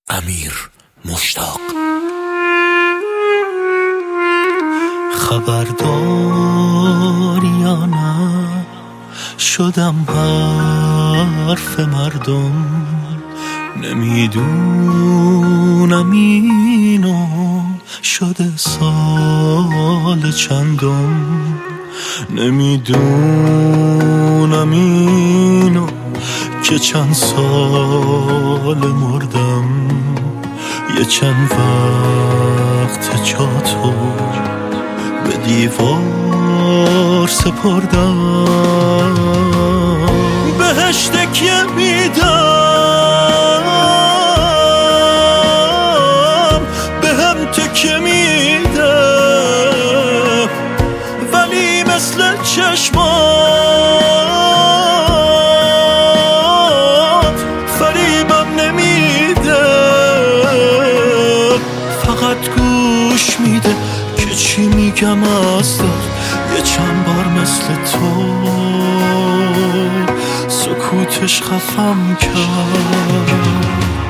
امیر مشتاق. خبرداری یا نه شدم حرف مردم، نمیدونم اینو شده سال چندم، نمیدونم اینو که چند سال مردم، یه چند وقت جاتو به دیوار سپردم، بهش تکیه میدم، به هم تکیه میدم، ولی مثل چشمات فریبم نمیده، فقط گوش میده که چی میگم از در، یه چند بار مثل تو سکوتش خفم کرد.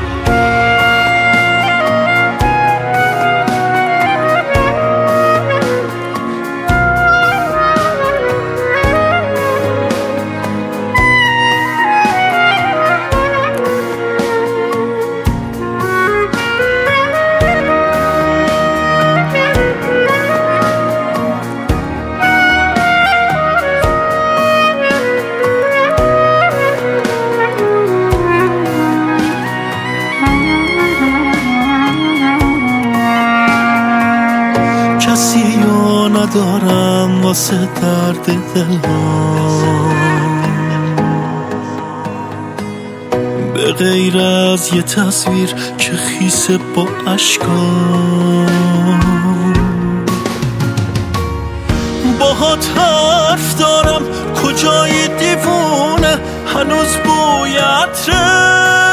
کسی یا ندارم واسه درد دلم، به غیر از یه تصویر که خیسه با اشکام، باهات حرف دارم کجای دیوونه، هنوز بوی عطره